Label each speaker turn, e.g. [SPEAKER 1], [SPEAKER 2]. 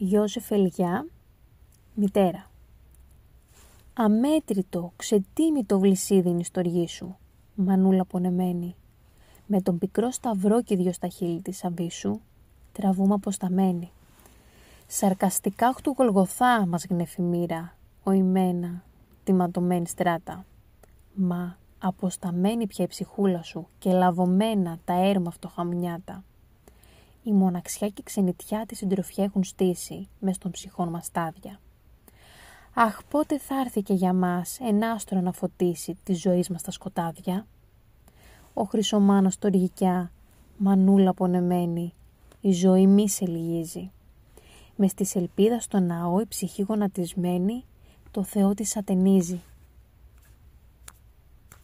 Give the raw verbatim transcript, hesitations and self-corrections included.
[SPEAKER 1] Ιώσεφ Ελιά, μητέρα. Αμέτρητο, ξετίμητο γλυσίδι είναι η στοργή σου, μανούλα πονεμένη. Με τον πικρό σταυρόκηδιο στα χείλη της αβύσσου, τραβούμε αποσταμένη. Σαρκαστικά οχ του Γολγοθά μας γνέφει μοίρα, οημένα, τη ματωμένη στράτα. Μα αποσταμένη πια η ψυχούλα σου και λαβωμένα τα έρμα φτωχαμνιάτα. Η μοναξιά και η ξενιτιά τη συντροφιά έχουν στήσει μες των ψυχών μας στάδια. Αχ, πότε θα έρθει και για μας ένα άστρο να φωτίσει τη ζωή μας τα σκοτάδια. Ο χρυσομάνος στοργικιά, μανούλα πονεμένη, η ζωή μη σε λυγίζει. Μες της ελπίδας στο ναό η ψυχή γονατισμένη, το Θεό της ατενίζει.